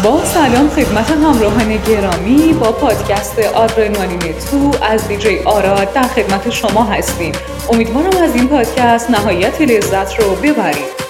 با سلام خدمت همراهان گرامی، با پادکست آدرنالین 2 از دیجی آراد در خدمت شما هستیم. امیدوارم از این پادکست نهایت لذت رو ببرید.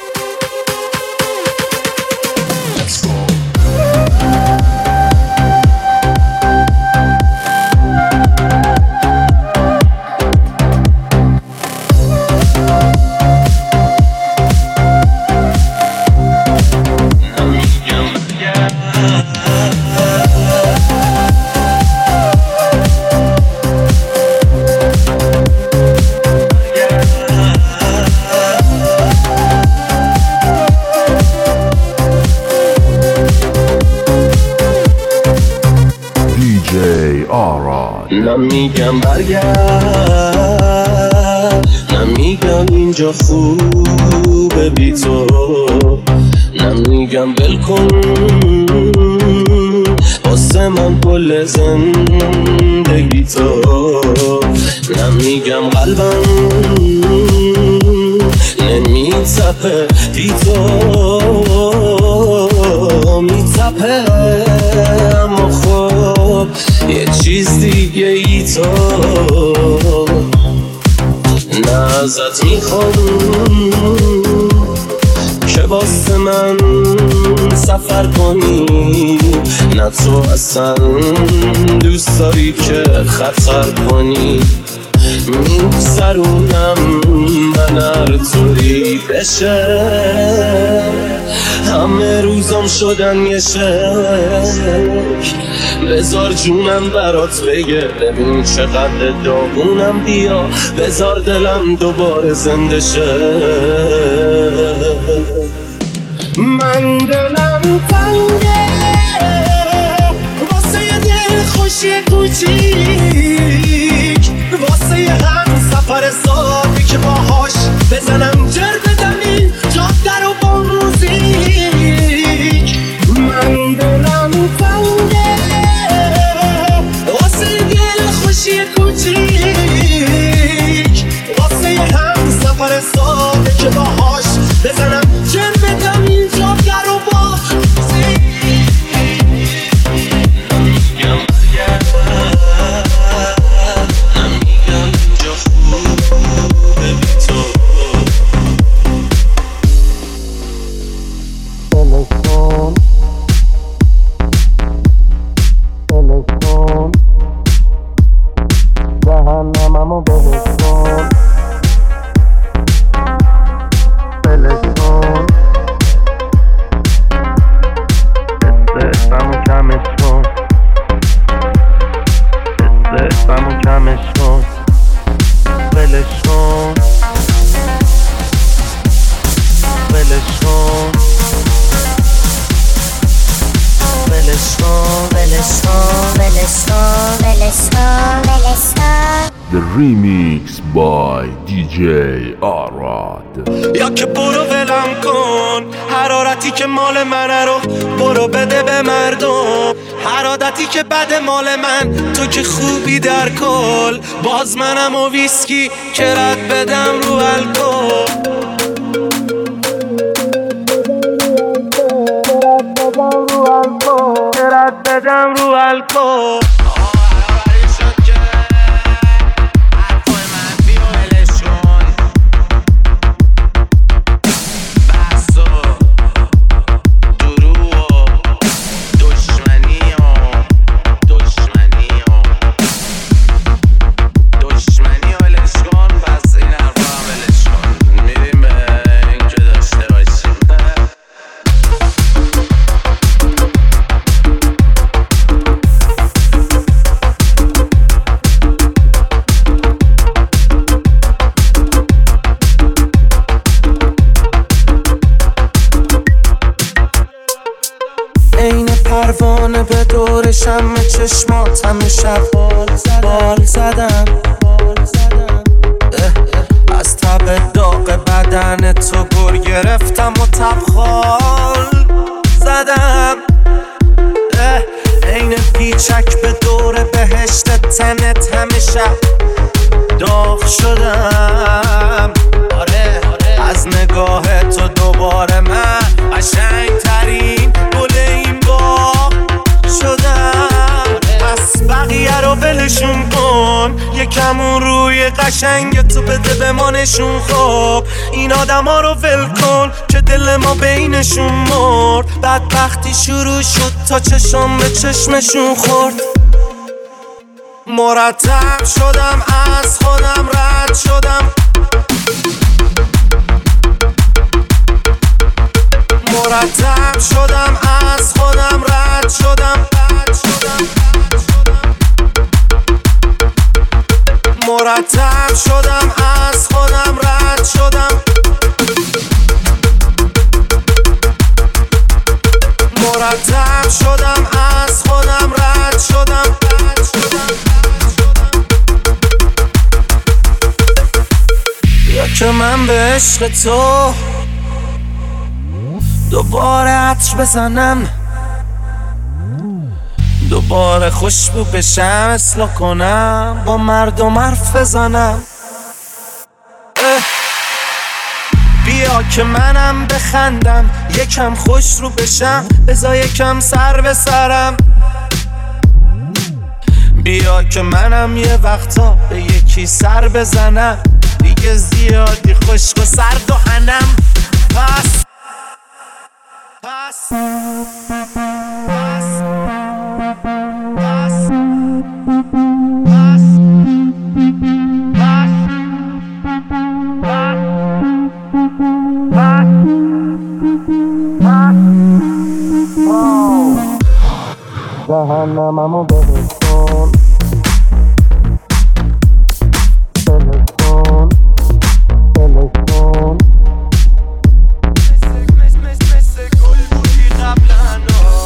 نمیگم برگرد، نمیگم اینجا خوبه بی تو، نمیگم ول کن واسه من کل زندگی تو، نمیگم قلبم نمیتپه بی تو، میتپه اما خب یه چیز دیگه ای تو، نه ازت میخوام که واسه من سفر کنی، نه تو اصلا دوست داری که خطر کنی، میگذرونم من هر طوری بشه، همه روزم شدن یه شک، بذار جونم برات بگه ببین چقدر داغونم، بیا بذار دلم دوباره زنده شه، من دلم تنگه واسه یه دل خوشی کوچیک، واسه یه هم سفر سادی که باهاش بزنم جر بدم این جاده رو با موزیک، من دلم تنگه واسه یه دل خوشی کوچیک، واسه یه هم سفر ساده که باهاش بزنم جر بدم این جاده رو با موزیک. The remix by DJ آراد. یا که برو ولم کن حرارتی که مال منه رو برو بده به مردم، حرارتی که بد مال من تو که خوبی در کل، باز منم و ویسکی که رد بدم رو الکل، رد بدم رو الکل. پروانه به دور شمع چشمات همه شب بال زدم، از تب داغ بدن تو گر گرفتم و تبخال زدم، عین پیچک به دور بهشت تنت همه شب داغ شدم، از نگاه تو دوباره من قشنگ ترین گل این بار خاکمون روی قشنگ تو بده به ما نشون. خب این آدم ها رو ول کن که دل ما بینشون مرد. بدبختی شروع شد تا چشم به چشمشون خورد. مرتب شدم از خودم رد شدم. مرتب شدم از خودم رد شدم. مرتب شدم از خودم رد شدم. مرتب شدم از خودم رد شدم. یا که من به عشق تو دوباره عطر بزنم، دوباره خوشبو بشم، اصلاح کنم، با مردم حرف بزنم. بیا که منم بخندم، یکم خوش رو بشم، بذار یکم سر به سرم. بیا که منم یه وقتا به یکی سر بزنم، دیگه زیادی خشک و سرد و انم. پس جهنممو ببرسون، بلسون بلسون. مثل گل بودی قبلا.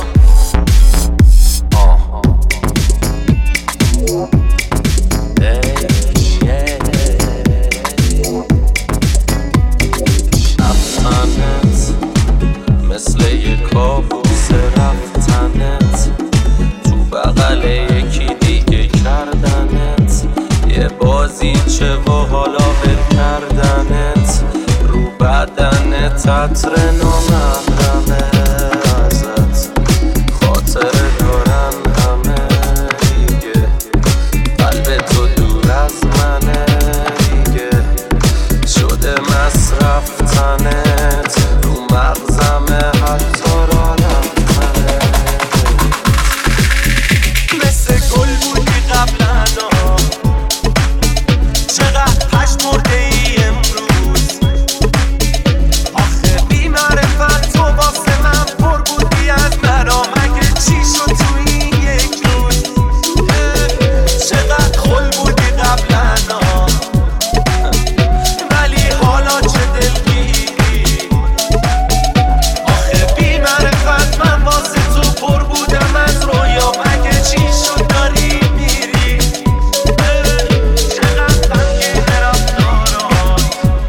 رفتنت مثل یه کابوس، رفتنت تو بغل یکی دیگه کردنت، یه بازیچه و حالا ول کردنت، رو بدنت عطر نامحرمه ازت، خاطر دارن همه دیگه، قلب تو دور از منه دیگه، شده مصرف تنت، رو مغزمه حتی را رفتنه. مثل گل بودی قبلا، چقدر پشت مرده ای امروز. آخه بی معرفت تو واسه من پر بودی از مرا، مگه چی شد تو این یک روز؟ چقدر خل بودی قبلا، ولی حالا چه دلگیری. آخه بی معرفت من واسه تو پر بودم از رویا، مگه چی شد داری میری؟ چقدر غمگین رفتارات،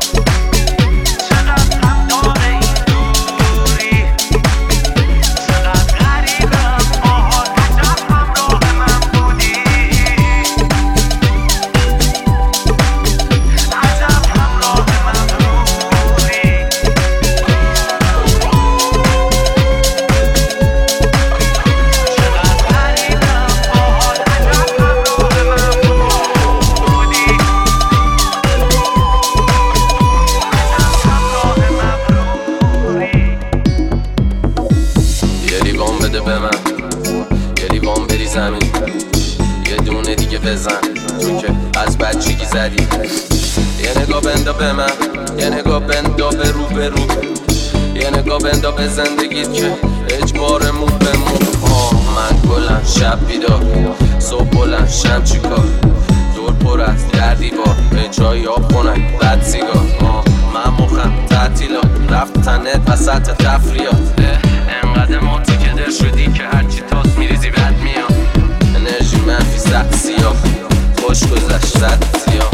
چقدر غمدار این دوری، چقدر غریبم باهات، عجب همراه من بودی، عجب همراه من بودی. چقدر غریبم باهات، عجب همراه من بودی، عجب همراه من بودی. یه لیوان بده به من، یه لیوان بری زمین، یه دونه دیگه بزن تو که از بچگی زدی. یه نگاه بندا به من، یه نگاه بندا به رو به رو، یه نگاه بندا به زندگیت که اجبار مو به مو. من گلم شب بیدار، صبح بلند شم چیکار، دور پر از در دیوار، به جای آب خونک بد سیگار. من مخم تعطیلات، رفتنت وسط تفریات، انقدر ماتی که در شدی که هرچی تاس میریزی بد میاد. انرژی منفی زد سیاه، خوش گذشت زد سیاه.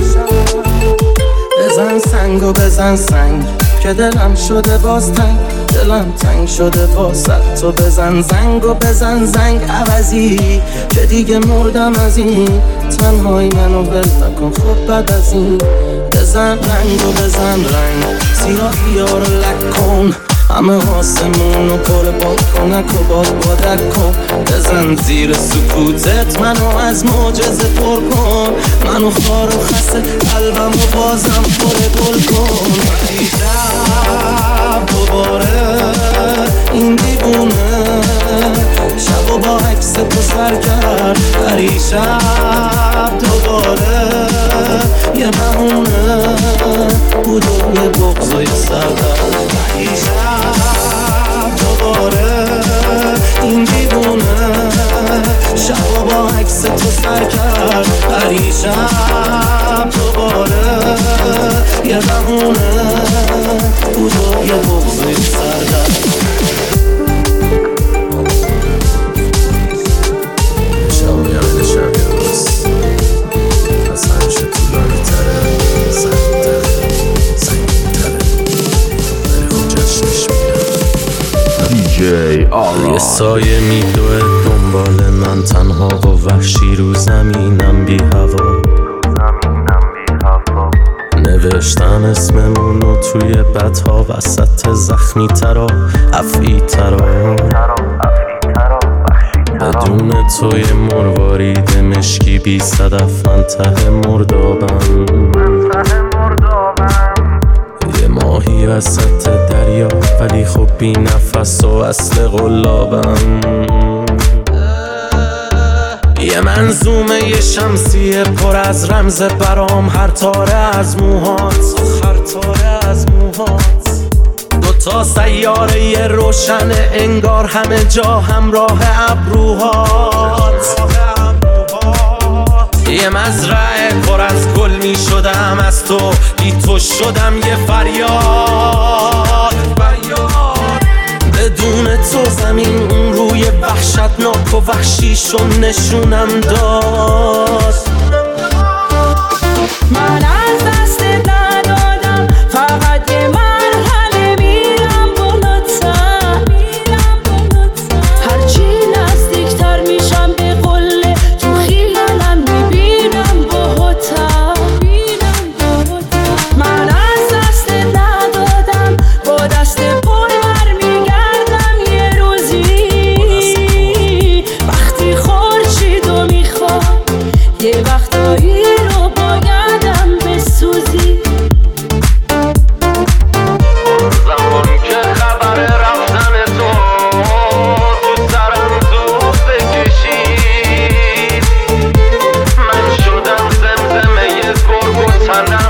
بزن سنگ و بزن سنگ که دلم شده باز تنگ، دلم تنگ شده واسه تو، بزن زنگ و بزن زنگ عوضی که دیگه مردم از این تنهایی، منو ول نکن خب بعد از این. بزن رنگ و بزن رنگ، سیاهی ها رو لک کن، همه آسمون رو پر باد کنک و بادک کن. بزن زیر سکوتت منو از معجزه پر کن، منو خار و خسته قلبم و بازم پر گل کن. ولی شب دوباره این دیوونه شب و با عکس تو سر کرد، ولی شب دوباره یه بهونه بود و یه بغض و یه سردرد. ولی شب دوباره این دیوونه شب و با عکس تو سر کرد، ولی شب دوباره یه بهونه بود و یه بغض و یه سردرد. یه سایه میدوه دنبال من، تنها و وحشی رو زمینم بی هوا. نوشتن اسممونو توی بطها وسط زخمی ترا افعی ترا. بدون توی مروارید مشکی بی صدف من ته مردابم. یه ماهی وسط دریا ولی خب بی نفس و اصل قلابم. یه منظومه یه شمسیه پر از رمز برام، هر تاره از موهات دوتا سیاره یه روشنه انگار همه جا همراه ابروهات. یه مزرعه پر از گل می شدم از تو، بی تو شدم یه فریاد. بدون تو زمین اون روی وحشتناک و وحشیشو نشونم داد. من از دست ندادم، فقط یه مرحله میرم بالاتر. هرچی نزدیکتر میشم به قله تو خیالم میبینم باهاتر. من از دست ندادم، با دست پر برمیگردم یه روزی. وقتی خورشیدو میخوام یه وقتایی رو بایدم بسوزی. زمان که خبر رفتن تو سرم زود بکشید، من شدم زمزمه گرگ و تنم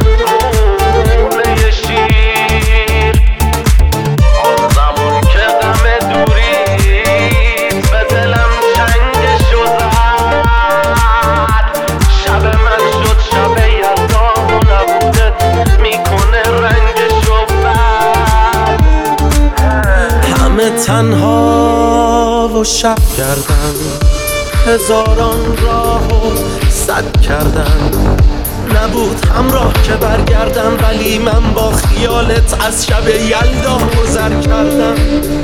خونه شیر. آن زمان که غم دوریت به دلم چنگشو زد، شب من شد شب یلدا و نبودت میکنه رنگشو بد. همه تنها و شب کردن، هزاران راه و صد کردن. نبود همراه که برگردم ولی من با خیالت از شب یلدا گذر کردم.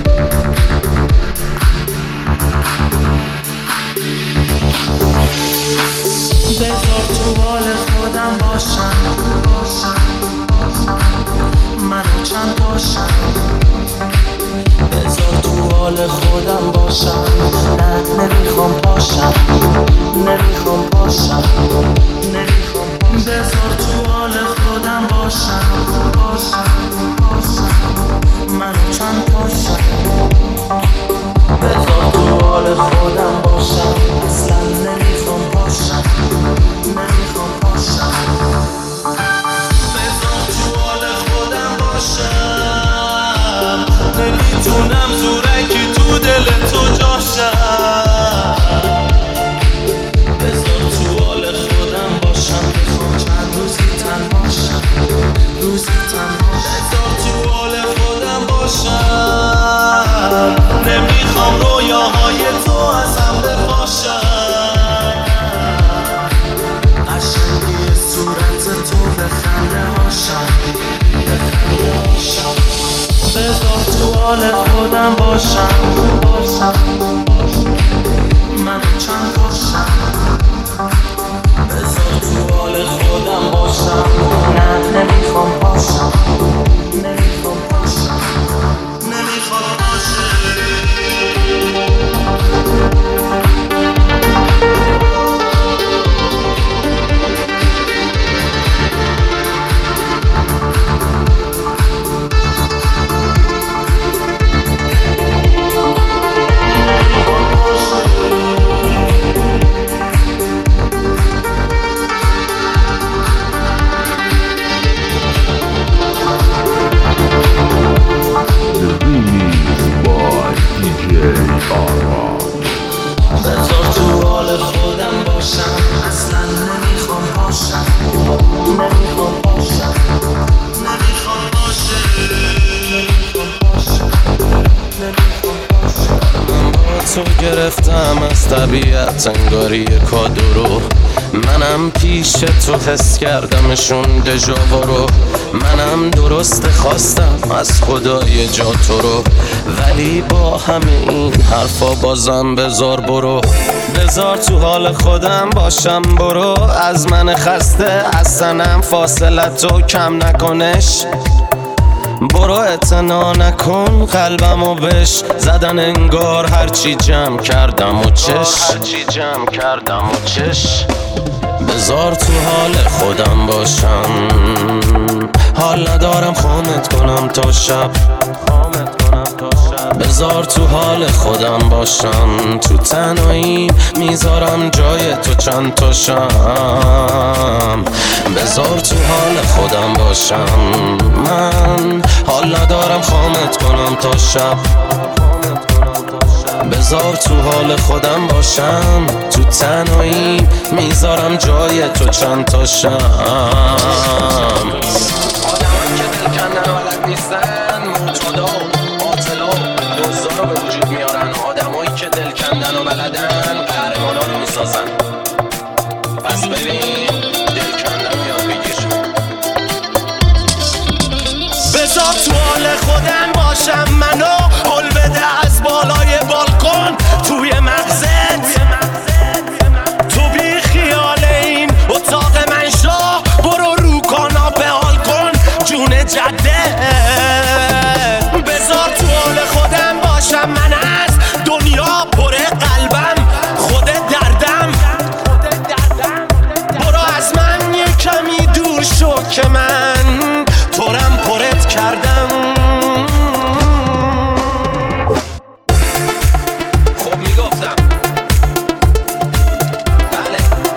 بذار تو حال خودم باشم، منو چند باشم. بذار تو حال خودم باشم، نه نمیخوام باشم. بذار تو حال خودم باشم، منو چند باشم. بذار تو حال خودم باشم، اصلا نمیخوام باشم. بذار تو حال خودم باشم، نمیتونم زورکی تو دل تو جاشم. بذار تو حال خودم باشم، بخوام چند روزی تنهاشم. بذار تو حال خودم باشم، نمیخوام رویاهای تو از هم بپاشم. قشنگی صورت تو به خنده هاشم. بذار تو حال خودم باشم من چند باشم بذار تو حال خودم باشم نه نمیخوام باشم نمیخوام باشم نمیخوام باشم تو گرفتم از طبیعت انگاری کادو رو منم پیش تو حس کردمشون دژاوا رو منم درست خواستم از خدای جا تو رو ولی با همه این حرفا بازم بذار برو بذار تو حال خودم باشم برو از من خسته از سنم فاصلتو کم نکنش برو اعتنا نکن قلبمو بش زدن انگار هرچی جمع کردم و چش بذار تو حال خودم باشم حال ندارم خامت کنم تا شب بذار تو حال خودم باشم تو تنهایی میذارم جای تو چند تا شم بذار تو حال خودم باشم من حال ندارم خامت کنم تا شب بذار تو حال خودم باشم تو تنهایی میذارم جای تو چند تا شم آدمان که دل کندن ولد نیستن معتادا باطلا دوزا رو به وجود میارن آدمایی که دل کندن و بلدن قهرمانا رو میسازن پس ببین دل کندن میاد بگیر بذار تو حال خودم باشم منو حل بده از بالای بالکن توی مغزت تو بی خیال این اتاق من شو برو رو کاناپه حال کن جون جده بذار تو حال خودم باشم من از دنیا پر قلبم خود دردم برو از من یه کمی دور شو که من تورم پرت کردم خب میگفتم بله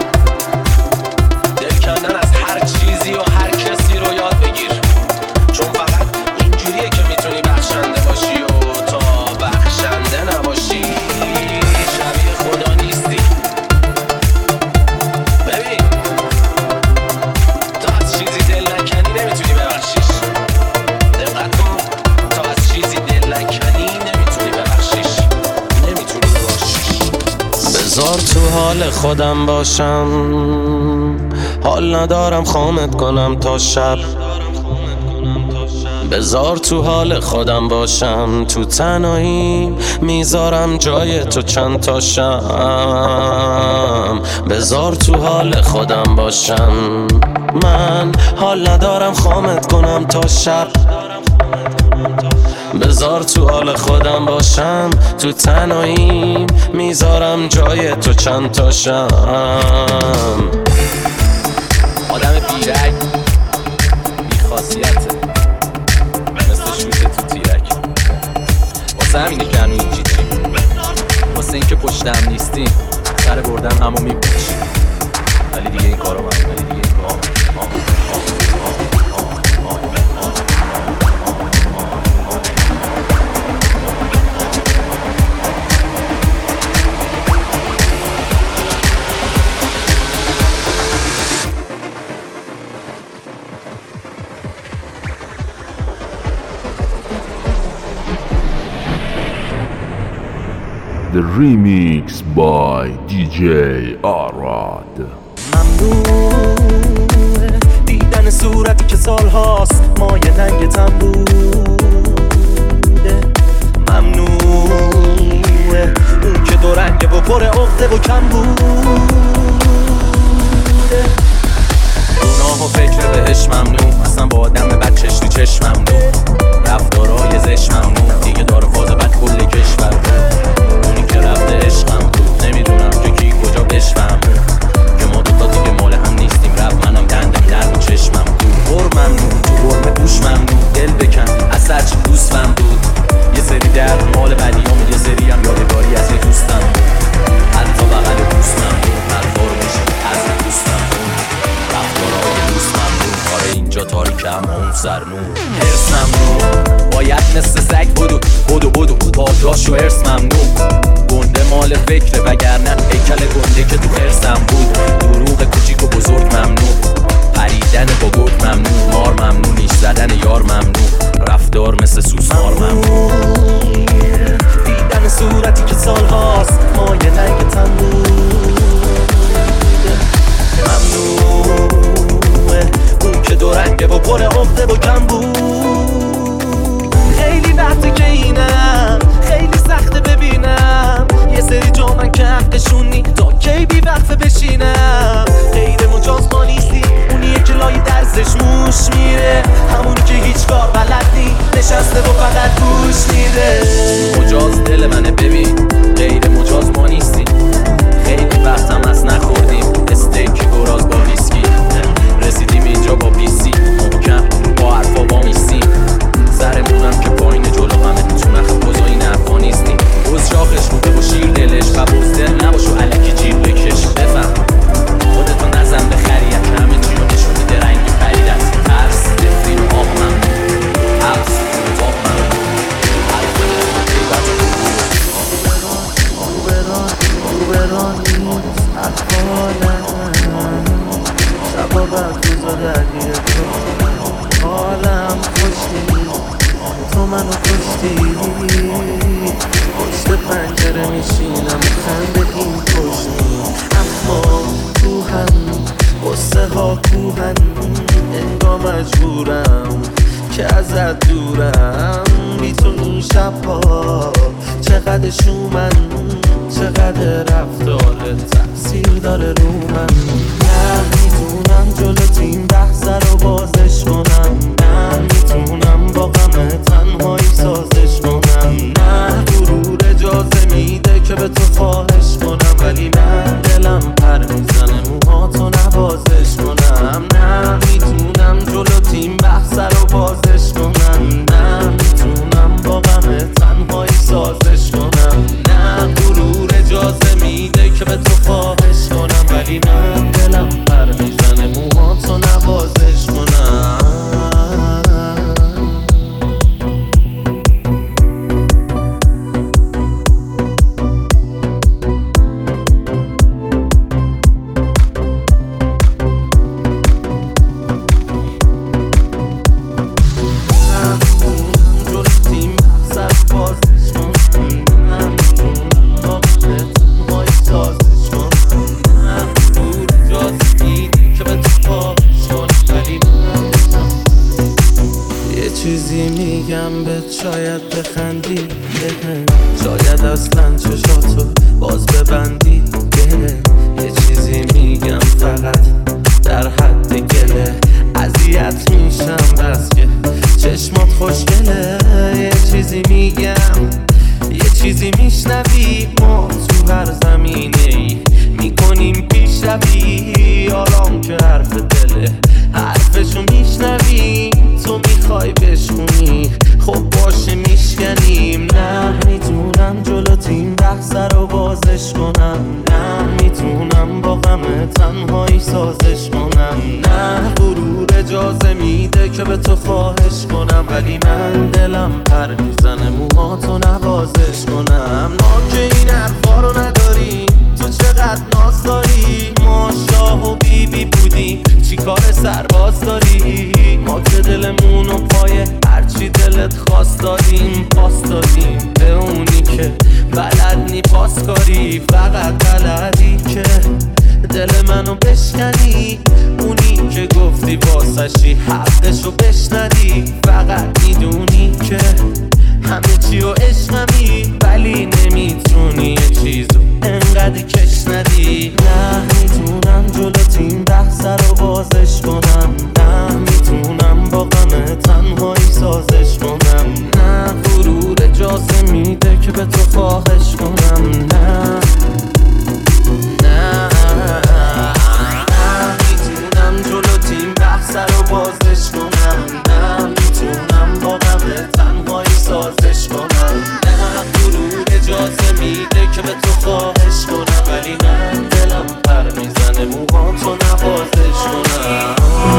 دل کندن از هر چیزی و هر کسی رو یاد بگیر چون فقط اینجوریه که میتونی بخشنده باشی و تا بخشنده نباشی شبیه خدا نیستی ببین تا از چیزی دل نکنی نمیتونی ببخشیش دقت کن تا از چیزی دل نکنی نمیتونی ببخشیش نمیتونی ببخشیش بذار تو حال خودم باشم حال ندارم خامت کنم تا شب بذار تو حال خودم باشم تو تنهایی میذارم جای تو چند تا شم بذار تو حال خودم باشم من حال ندارم خامت کنم تا شب بذار تو حال خودم باشم تو تنهایی میذارم جای تو چند تا شم آدم بیرک بیخاصیته مثل شوته تو تیرک واسه همینه که هنو اینجی چیم واسه اینکه پشتم نیستیم سر بردم همو میپوشیم ولی دیگه این کارو من The remix by DJ Arad. ممنوعه دیدن صورتی که سال هاست مایه ننگتم بوده پر عقده و کم بود. گناه و فکر بهش ممنوع، اصلا با آدم بد چش تو چشم ممنوع. رفتارای زش ممنوع، دیگه داره فاز بد کل کشور. اونی که رفته عشقم بود، نمیدونم که کی کجا بشفم که ما دوتا دیگه مال هم نیستیم. رفت منم دندم در و چشمم دور. بر ممنوع، تو برمه گوش ممنوع. دل بکن از سرچی دوستم بود. یه سری در مال بدیام، یه سری هم یادگاری از یه دوستم بود. حتی بغل دوستم بود، حرفا رو میشه از دوستم بود. رفتارهای دوستم بود. آره اینجا تاریکه اما اون سرنور. حرس ممنوع، باید مثل سگ بدو پاداش و حرس ممنوع. گنده مال فکره وگرنه هیکل گنده که تو حرسم بود. دروغ کوچیک و بزرگ ممنوع، پریدن با گرگ ممنوع. مار ممنوع، نیش زدن یار ممنوع. رفتار مثل سوسمار ممنوع. دیدن صورتی که سالهاست مایه رنگ تن بود ممنوعه. اون که دو رنگه و پر عقده و کم بود. خیلی وقتی که اینم، خیلی سخته ببینم یه سری جا من که حقشونی تا کی بی وقفه بشینم. غیر مجاز ما نیستی، اونیه که لای درسش موش میره. همونی که هیچ کار بلد نی، نشسته و فقط گوش میده. مجاز دل منه ببین، غیر مجاز ما نیستی. خیلی وقتم از نخوردیم استیک گراز با ویسکی. رسیدیم اینجا با بیسی محکم، با حرفا با میسیم. سرمونم که پایین جلو همه تو نخ بزایی نرفا نیستیم. روز شاخش روده با شیر دلش و بزدل نباشو علکی جیر بکش. بفهم خودتو نزن به خریت، همه چی رو نشون میده رنگی پرید از ترس. دفرین و آب من حبس اتاق من روبران نیست احوالم. شبا بعد روزا درگیر تو حالم خوشی. تو منو کشتی، پشت پنجره میشینم خنده این کشتی. اما کوهن قصه ها کوهن، انگار مجبورم که ازت دورم. بی تو این شبها چقدر شومن، چقدر رفتارت تأثیر داره رو من. نه میتونم جلو تیم بحث رو بازش کنم. نه میتونم با غم تنهایی سازش کنم. نه غرور اجازه میده که به تو خواهش کنم. ولی من دلم پر میزنه موهاتو نوازش کنم. نه میتونم جلو تیم بحث رو بازش کنم. نه میتونم با غم تنهایی سازش کنم. نه غرور اجازه میده که به تو خواهش کنم. ولی من دلم پر میزنه موهاتو نوازش کنم. شاید بخندی، شاید اصلا چشاتو باز ببندی. یه چیزی میگم فقط در حد گله. اذیت میشم بس که چشمات خوشگله. یه چیزی میگم، یه چیزی میشنوی. ما تو هر زمینه ای میکنیم پیشروی. آرام که حرف دله، حرفشو میشنوی. تو میخوای بشونی، خب باشه میشکنیم. نه میتونم جلو تیم بحث رو بازش کنم. نه میتونم با غم تنهایی سازش کنم. نه غرور اجازه میده که به تو خواهش کنم. ولی من دلم پر میزنه موهاتو نوازش کنم. ما که این حرفا رو نداریم، تو چقدر ناز داری. ما شاه و بیبی بودیم، چی کار سرباز داری. ما که دلمونو پای هرچی دلت خواست دادیم. پاس دادیم به اونی که بلد نی پاس کاری. فقط بلدی که دل منو بشکنی. اونی که گفتی واسشی حقشو بشنری. فقط میدونی که همه چی و عشقمی، ولی نمیتونی یه چیزو انقدر کش ندی. نه میتونم جلو تیم بحث رو بازش کنم، نه میتونم با غم تنهایی سازش کنم، نه غرور اجازه میده که به تو خواهش کنم، نه میتونم جلو تیم بحث رو بازش کنم، نه میتونم با غم تنهایی سازش کنم، نه غرور اجازه میده که به تو خواهش کنم، ولی من دلم پر میزنه موهام تو نوازش کنم.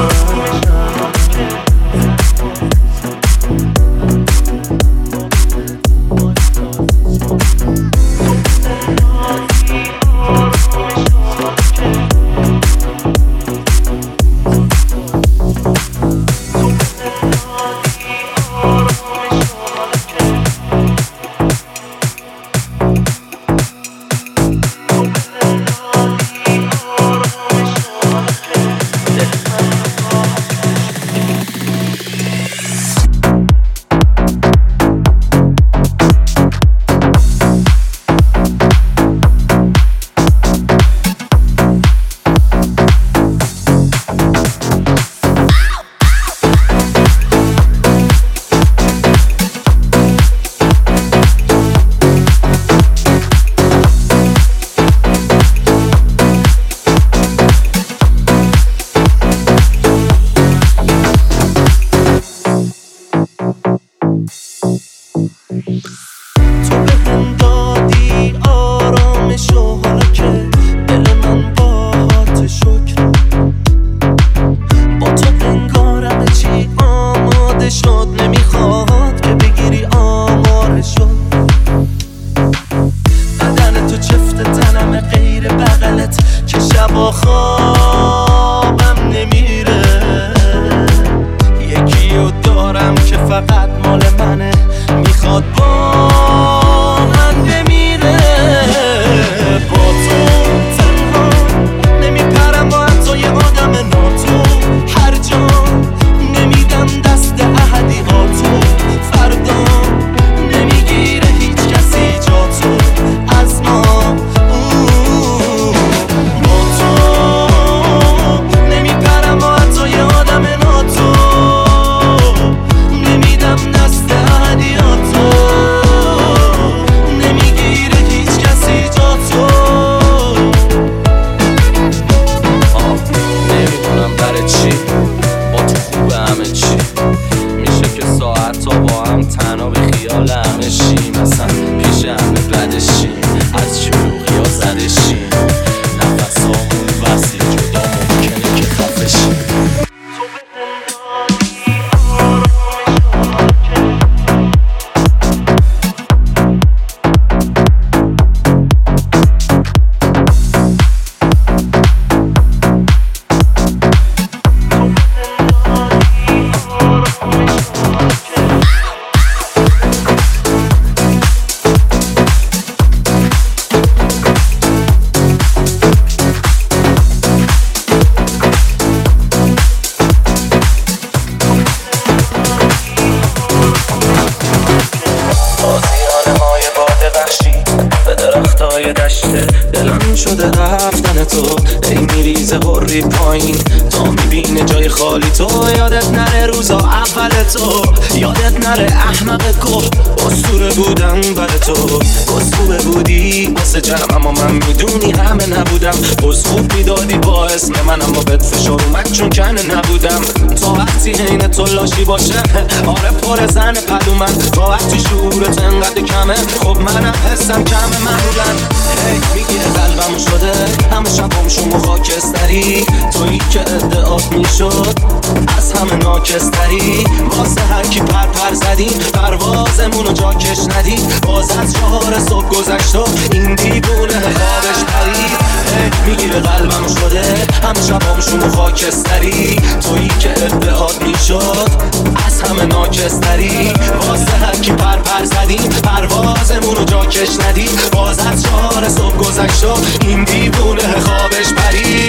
باشه آره پر زن پلومن تا وقتی شعورت انقدر کمه خب منم حسم کمه معمولن میگیره قلبم شده همه شبام شما خاکستری تویی که ادعات میشد از همه ناکستری واسه هر کی پر زدیم پروازمونو جا کش ندیم باز از 4 صبح گذشت و این دیوونه خوابش پرید میگیره قلبم شده همه شبام شما خاکستری تویی که ادعات میشد از همه ناکستری واسه هر کی پر زدیم پروازمونو جا کش ندیم باز از 4 صبح گذشت و این دیوونه خوابش پرید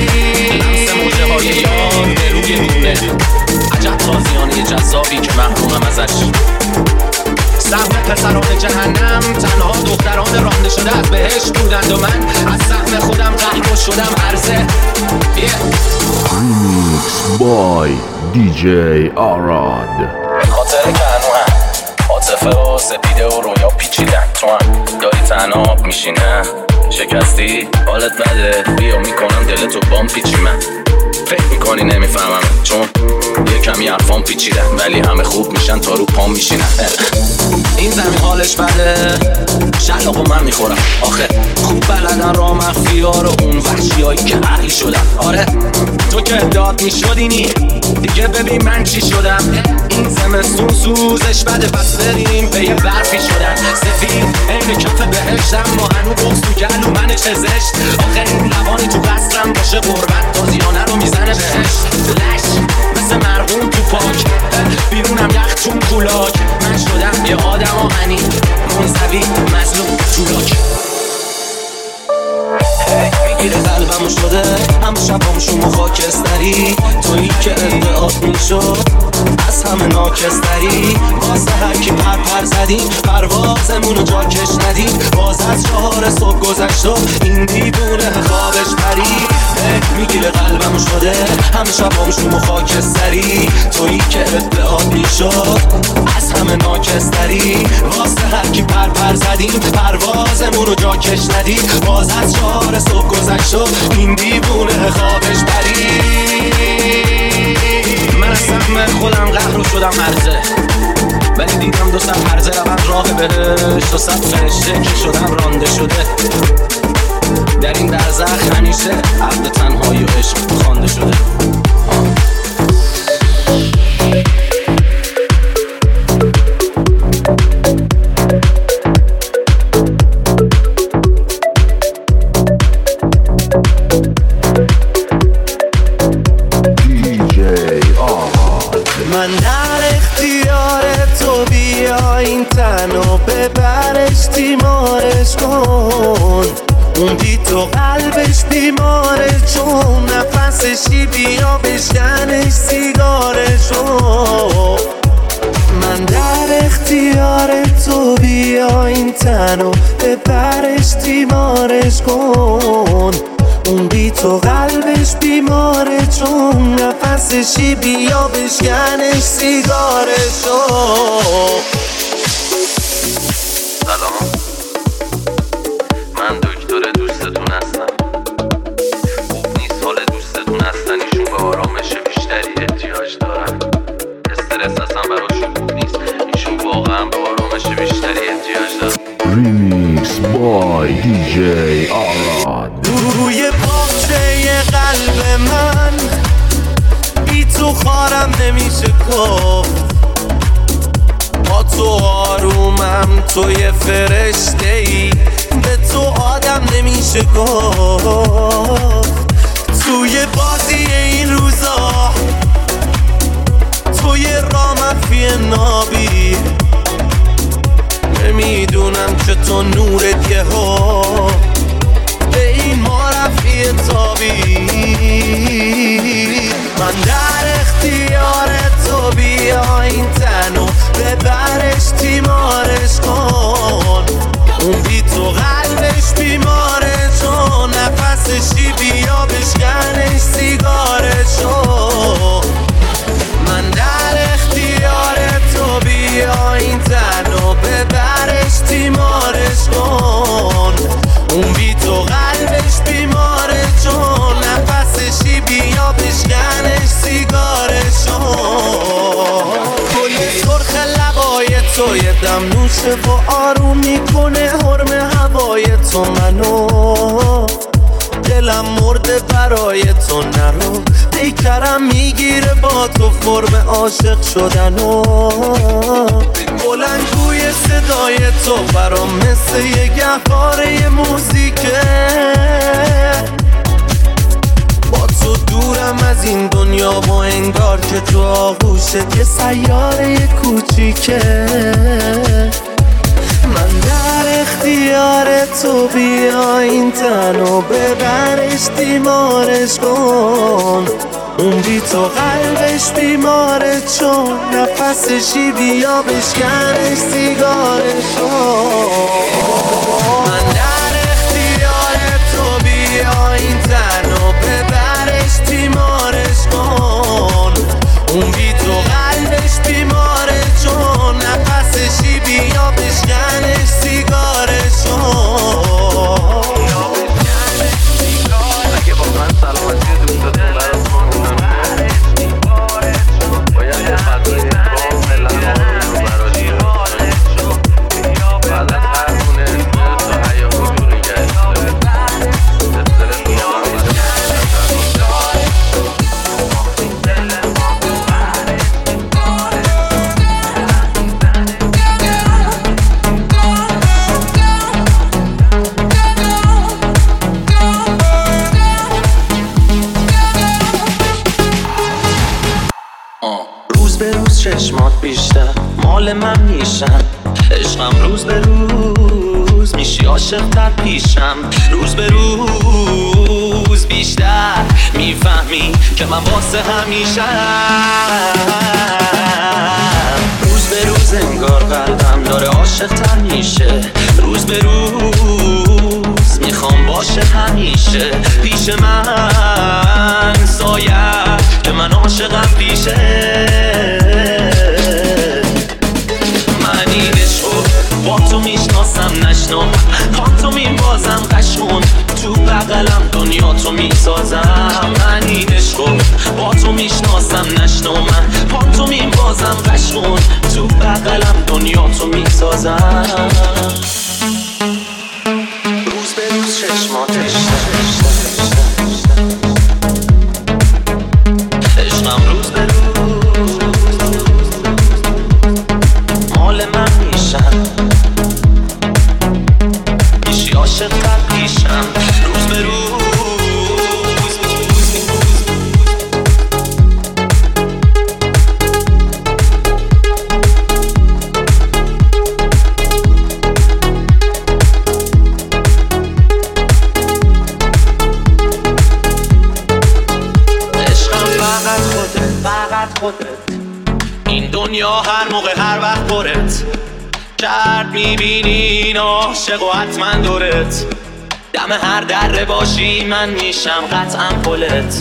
لمس موجه های یار به روی دونه عجب تازیانه جذابی که محرومم ازش سهم پسران جهنم تنها دختران رانده شده از بهشت بودند و من از سهم خودم قهر شدم عرضه. Remix by DJ Arad. خاطر که هنو هم عاطفه و سپیده و رویا پیچیدن، تو هم داری تنها میشینه شکستی حالت بده، بیا میکنم دلتو بام پیچی. من فکر میکنی نمیفهمم چون یه کمی حرفام پیچیدن، ولی همه خوب میشن تا رو پام میشینن. این زمین حالش بده شلاقو من میخورم، آخه خوب بلدن را مخفی ها رو اون وحشی هایی که اهلی شدن. آره تو که داد میشدینی دیگه ببین من چی شدم. این زمستون سوزش بده پس بریم به یه برفی شدن سفید این کف بهشتم ما هنو بغز تو گلو من چه زشت. آخه این لبانی تو قصرم باشه قربت تازیانه رو میزنه بهشت. لش مثل مرغون تو پاک بیرونم یخ چون کولاک، من شدم یه آدم آهنی منزوی مظلوم چولاک. میگیره قلبمو شده هم شبام شما خاکستری، تویی که ادعات میشد از همه ناکستری. واسه هر کی پر زدیم پروازمونو جا کش ندیم، باز از 4 صبح گذشت و این دیوونه خوابش پرید. میگیره قلبمو شده هم شبام شما خاکستری، تویی که ادعات میشد از همه ناکستری. واسه هر کی پر زدیم پروازمونو جا کش ندیم، باز از 4 صبح گذشت و این دیوونه خوابش پرید. من از سهم خودم قهر شدم عرضه، ولی دیدم 200 هرزه روند راه بهشت، 200 فرشته که شدم رانده شده. در این برزخ همیشه عقد تنهایی و عشق خوانده شده. من در اختیار تو بیا این تنو ببرش تیمارش کن، اون بی تو قلبش بیماره چون نفسشی بیا بشکنش سیگارشو. من در اختیار تو بیا این تنو ببرش تیمارش کن، اون بی تو قلبش بیماره چون نفسشی بیا بشکنش سیگارشو. سلام من دکتر دوستتون هستم. خوب نیست حال دوستتون هستن، ایشون به آرامش بیشتری احتیاج دارن. استرس اصلا براشون خوب نیست، ایشون واقعا به آرامش بیشتری احتیاج دارن. Remix by DJ Arad. روی باغچه قلب من بی تو خارم نمیشه گفت، با تو آرومم تو یه فرشته ای، به تو آدم نمیشه گفت. توی بازی این روزا توی رامفی نابی، نمیدونم که تو نورت یه ها به این معرفی تابی. من در اختیار تو بیا این تنو ببرش تیمارش کن، اون بی تو قلبش بیماره چون نفسشی بیا بشکنش سیگارشو. من در اختیار تو بیا این تنو ببرش تیمارش کن، اون بی تو قلبش بیماره چون نفسشی بیا بشکنش سیگارشو. گل سرخ لبای تو یه دم نوشه و آروم میکنه حرم هوای تو منو، دلم مرده برای تو نرو، پیکرم میگیره با تو فرم عاشق شدنو. بلندگوی صدای تو برام مثل یه گهواره موزیکه، با تو دورم از این دنیا و انگار که تو آغوشت یه سیاره کوچیکه. من در اختیار تو بیا این تنو ببرش تیمارش کن، اون بی تو قلبش بیماره چون نفسشی بیا بشکنش سیگارشو. من در اختیار تو، بیا این تنو ببرش تیمارش کن. اون بی تو قلبش بیماره چون نفسشی بیا بشکنش سیگارشو. اگه واقعا سلامتی دوستتون براتون باید یه فضای کاملا آروم رو براش بعد از هر خونه تا حیاهو جور نگهش روز به روز چشمات بیشتر مال من میشن، عشقم روز به روز میشی عاشق در پیشم. روز به روز بیشتر میفهمی که من واسه همیشه. روز به روز انگار قلبم داره عاشق تر میشه. روز به روز میخوام باشه همیشه پیش من سایه که من عاشقم پیشه. من این عشقو با تو میشناسم نشنام، پانتومین بازم قشون تو بغلم دنیا تو میسازم. من این عشقو با تو میشناسم نشنام، پانتومین بازم قشون تو بغلم دنیا تو میسازم. روز به روز چشماتش عشقم روز به روز مال من میشن، میشی عاشق در پیشم. روز به روز این دنیا هر موقع هر وقت برت کرد میبینین عاشق و حتما دورت. دم هر دره باشی من میشم قطعا پلت.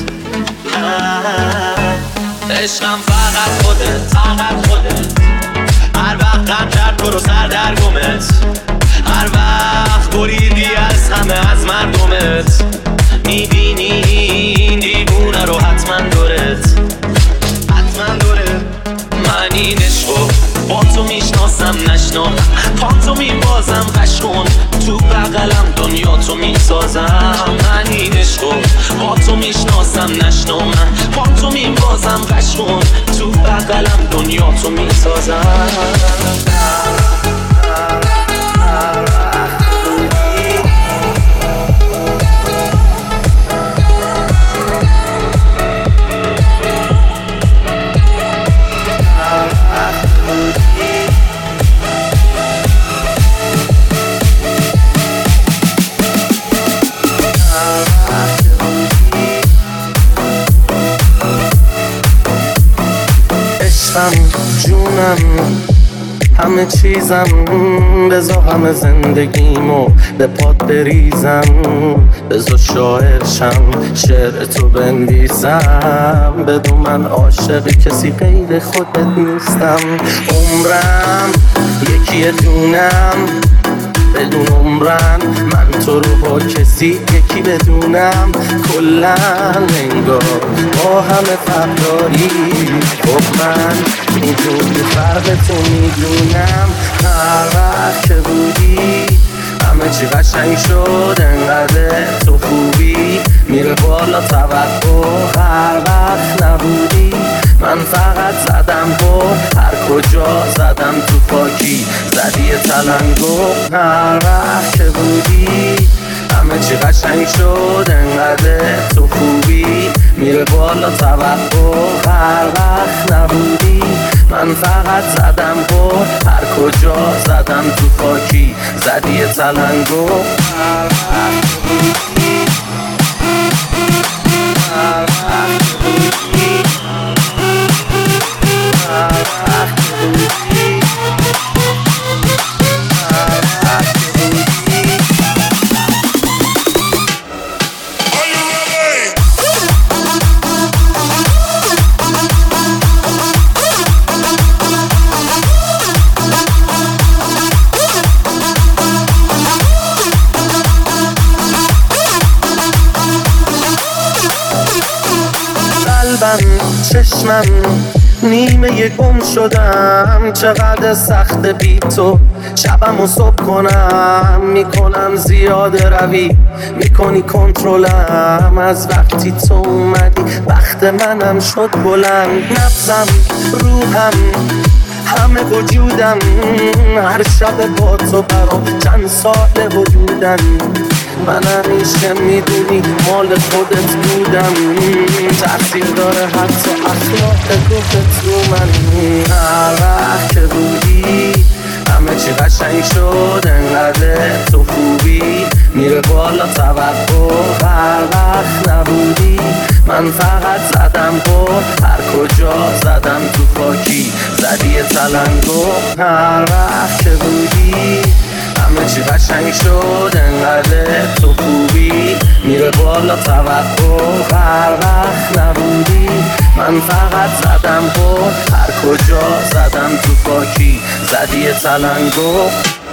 عشقم فقط خودت، فقط خودت. هر وقت غم کرد برو سر در گمت، هر وقت بریدی از همه از مردمت. میبینی این دیوونه رو حتما دورت، حتما دورت. من این عشقو با تو میشناسم نشنام، پانتومین بازم قشون تو بغلم دنیا تو میسازم. من این عشقو با تو میشناسم نشنام، پانتومین بازم قشون تو بغلم دنیا تو میسازم. جونم همه چیزم، بذار همه زندگیمو به پات بریزم. بذار شاعرشم شعر تو بنویسم. بدون من عاشق کسی غیر خودت نیستم. عمرم یکیه دونم بدون عمرن، من تو رو با کسی یکی بدونم. کلن انگار با همه فرق داری، خب من میدونی فرق تو میدونم. هر وقت که بودی همه چی قشنگ شد، انقدر تو خوبی میره بالا توقع. هر وقت نبودی من فقط زدم با هر کجا زدم تو خاکی زدی تلنگو. هر وقت که بودی همه چی قشنگ شد، انقدر تو خوبی میره بالا توقع. هر وقت نبودی من فقط زدم با هر کجا زدم تو خاکی زدی تلنگو. هر وقت که بودی، هر وقت که بودی. چشمم نیمه گم شدم، چقدر سخت بی تو شبم و صبح کنم. میکنم زیاده روی، میکنی کنترلم از وقتی تو اومدی. وقت منم شد بلند، نفسم روحم همه وجودم، هر شب با تو برام چند ساله وجودن. من همیشه میدونی مال خودت بودم، تأثیر داره حتی اخلاق گفت رو من. هر وقت که بودی همه چی قشنگ شد، انقدر تو خوبی میره بالا توقع. هر وقت نبودی من فقط زدم با هر کجا زدم تو خاکی زدی تلنگو. هر وقت که بودی همه چی قشنگ شد، انقدر تو خوبی میره بالا توقع. هر وقت نبودی من فقط زدم با هر کجا زدم تو خاکی زدی تلنگو.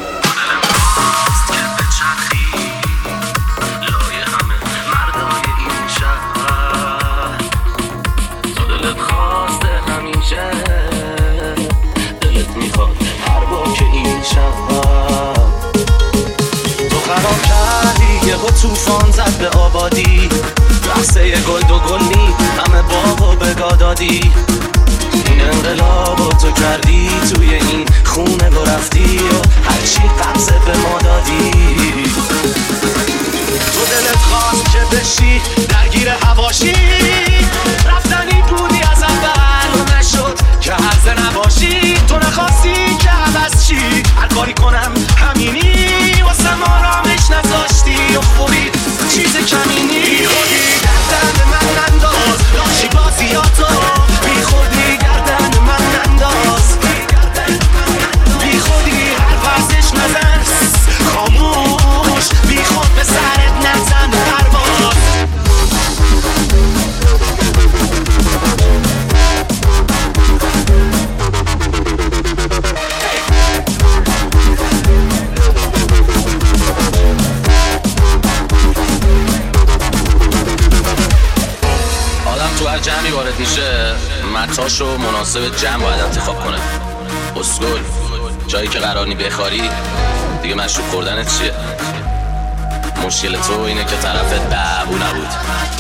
توفان زد به آبادی، رقصه گل دو گلی همه باغ و بگاه دادی. این انقلاب و تو کردی توی این خونه و رفتی و هرچی قبضه به ما دادی. تو دلت خواست که بشی درگیر حواشی، رفتنی بودی از اول نشد که هرزه نباشی. تو نخواستی که عوض چی، هر کاری کنم همینی، واسه ما رامش نذاشتی و خوبی چیز کمینی. بی خودی گردن من انداز لاشی بازیاتو، بی خودی گردن من انداز، بی خودی هر ورزش نزن خاموش، بی خود به سرت نزن پرواز. جمعی وارد میشه متاشو مناسب جمع باید انتخاب کنه. اسکول جایی که قرار نی بخاری دیگه مشروب خوردنت چیه؟ مشکل تو اینه که طرفت بابو نبود.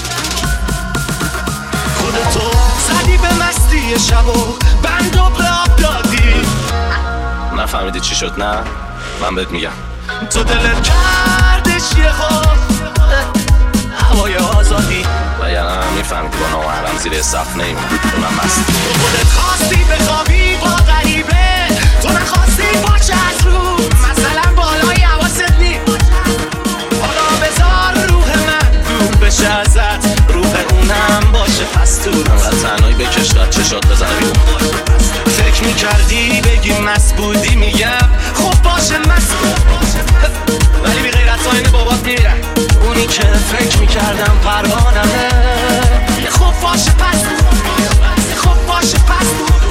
خودتو زدی به مستی شب و بند و به آب دادی. نفهمیدی چی شد؟ نه من بهت میگم. تو دلت کردش یه خواب هوای آزادی، و یعنی هم میفهمیدی با نامحرم زیر صف نیمون اونم مست. تو خودت خواستی بخوابی با غریبه، تو نخواستی باشه از رو مثلا بالای حواست نی. حالا بذار روح من دور بشه ازت، روح اونم باشه پس تو. انقدر تنهایی بکش داد چشات بزنه بیرون. فکر میکردی بگی مست بودی، میگم خب باشه مست ولی بی غیرت ها این بابات میرن. اونی که فکر میکردم پروانمه، خب باشه پس، خب باشه پس.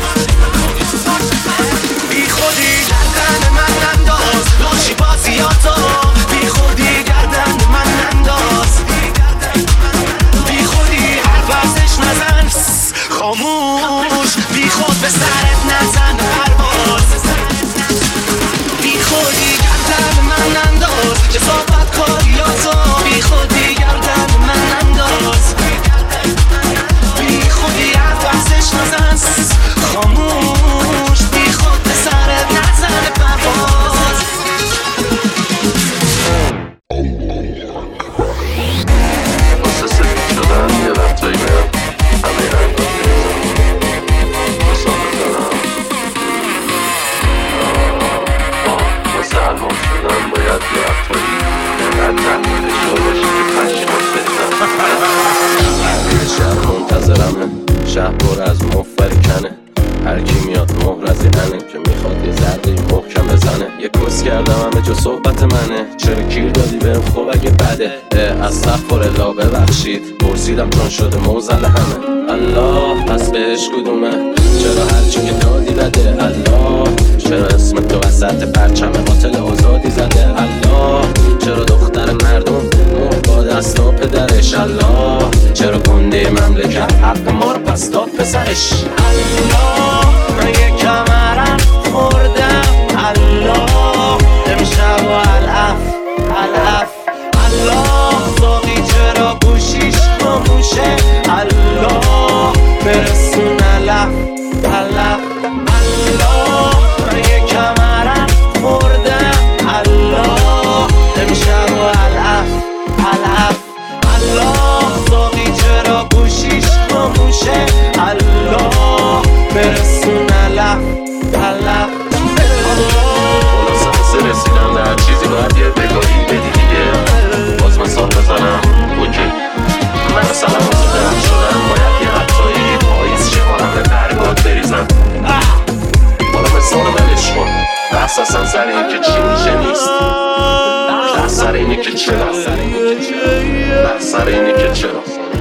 بی خودی گردن من انداز لاشی بازیاتو، بی خودی گردن من انداز، بی خودی هر ورزش نزن خاموش، بی خود به سرت نزن پرواز. بی خودی گردن من انداز جسابت کاریاتو، بی خودی گردن من انداز، بی خودی هر ورزش نزن خاموش، بی خود به سرت نزن پرواز. واسه سفید شدن یه وقتایی میرم همه رنگا حساب بزنم. واسه علمان شدن باید یه وقتایی اینقدر تحمیل شده که پشمات بزن. شهر منتظرمه، شهر پر از مفرکنه، هر کی میاد مهر از اینه که میخواد یه ضربه محکم بزنه. یه کس کردم همه جا صحبت منه، چرا گیر دادی بهم خب اگه بده. استغفرالله ببخشید پرسیدم چون شده موزل همه. الله پس بهش کدومه؟ چرا هرچی که دادی بده؟ الله چرا اسم تو وسط پرچم قاتل آزادی زده؟ الله چرا دختر مردم مهر با دستا پدرش؟ الله چرا گنده مملکت حق ما رو پس داد پسرش. الله من یک کمرم خوردم، الله امشب و علف علف، الله ساقی چرا گوشیش خاموشه، الله برسون علف علف، الله من یک کمرم خوردم، الله امشب و علف علف، الله ساقی چرا گوشیش خاموشه، الله برسون علف علف. خلاصه رسیدم در چیزی باید یه بگاهی بدی دیگه. باز مثال بزنم اوکی. من مثلا واسه درم شدن باید یه حتایی پاییز چه کنم به برگات بریزم. حالا مثال ولش کن. بحث اصلا سر این که چی میشه نیست، بحث سر اینه که چرا، بحث سر اینه که چرا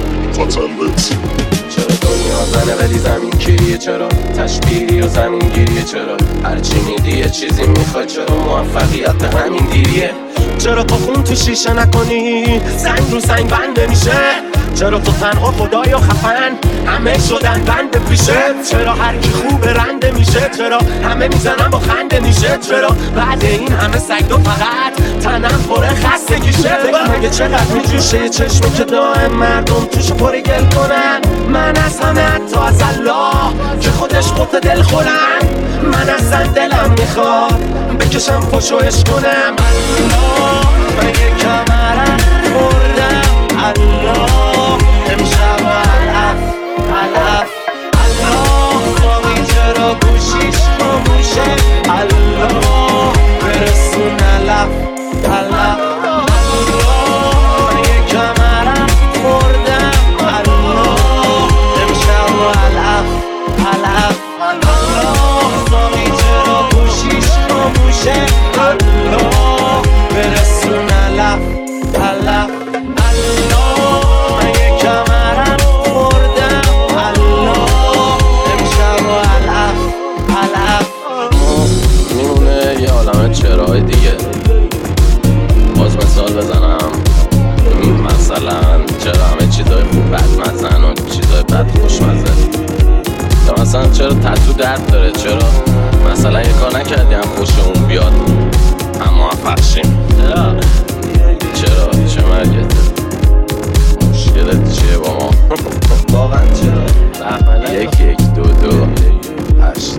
چرا دنیا زنه ولی زمین کیریه، چرا تشبیهی و زمین گیریه، چرا هرچی میدی یه چیزی میخوای، چرا موفقیت همین دیریه، چرا تو خون تو شیشه نکنی سنگ رو سنگ بند نمیشه، چرا تو تنها خدای و خفن همه شدن بند پیشه، چرا هر کی خوب رنده میشه، چرا همه میزنن با خنده میشه، چرا بعد این همه سگ دو فقط تنم پره خستگیشه، مگه چقدر میجوشه یه چشمی که دائم مردم توش پره گل کنن، من از همه حتی از الله که خودش بوت دل خورن، من اصلا دلم میخواد بکشم پشوش کنم، الله من یک کمرم خوردم، الله امشب و علف علف، الله ساقی چرا گوشیش خاموشه، الله برسون علف علف، الله من یک کمرم خوردم، الله امشب و علف علف، الله ساقی چرا گوشیش خاموشه، الله برسون علف علف، الله من یک کمرم خوردم، الله امشب و علف علف. میمونه یه عالمه چرای دیگه. باز مثال بزنم، مثلا چرا همه چیزای خوب بدمزن و چیزای بد خوشمزه، یا مثلا چرا تتو درد داره، چرا مثلا یه کار نکردیم خوشمون بیاد اما موفق شیم، چرا چه مرگته، مشکلت چیه با ما واقعا چرا؟ 1 1 2 2 8.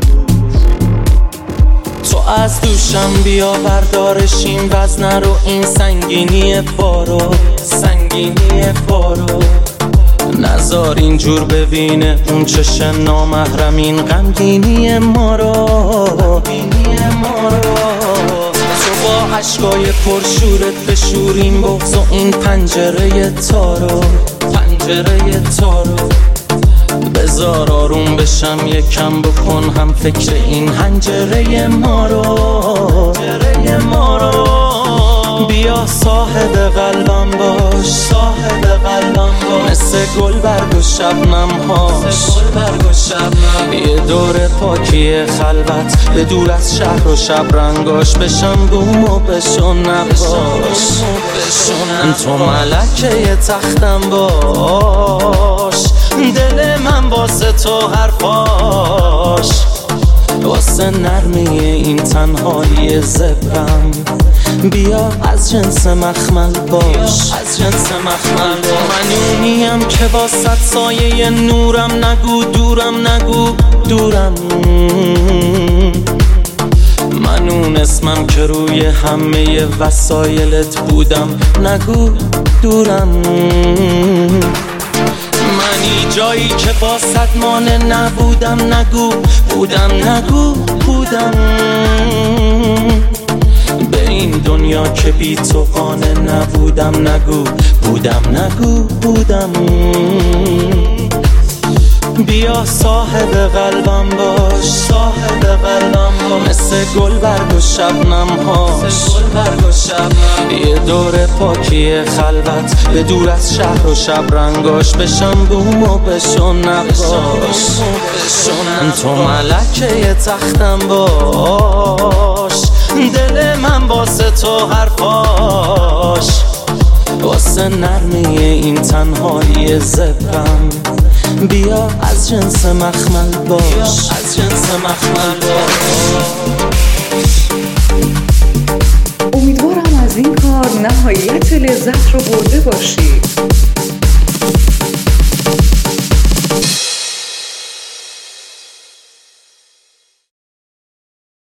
تو از دوشم بیا بردارش این وزنه رو، این سنگینی بارو، سنگینی بارو، نذار اینجور ببینه اون چش نامحرم این غمگینی ما رو، غمگینی ما رو، تو با عشقای پرشورت بشوریم بغض و این پنجره تارو، پنجره تارو، بذار آروم بشم یکم بکن هم فکر این حنجره ما رو، حنجره ما رو، بیا صاحب قلبم باش، صاحب قلبم باش، مثل گل برگ و شبنم هاش، یه دور پاکی خلوت به دور از شهر و شب رنگاش، بشم بوم و بشون نباش، تو ملکه یه تختم باش، دل من واسه تو حرفاش، واسه نرمی این تنهایی زبرم، بیا از جنس مخمل باش، از جنس مخمل باش، من اونیم که واسه سایه نورم، نگو دورم، نگو دورم، من اون اسمم که روی همه وسایلت بودم، نگو دورم، منی جایی که با صدمانه نبودم، نگو بودم، نگو بودم، به این دنیا که بی تو قانع نبودم، نگو بودم، نگو بودم، بیا صاحب قلبم باش، صاحب قلبم باش، مثل گل برگ و شبنم هاش، یه دور پاکی خلوت به دور از شهر و شب رنگاش، بشم بوم و بشون نباش، تو ملکه یه تختم باش، دل من واسه تو حرفاش، واسه نرمی این تنهایی زبرم، بیا از جنس مخمل باش، از جنس مخمل باش. امیدوارم از این کار نهایت لذت رو برده باشی.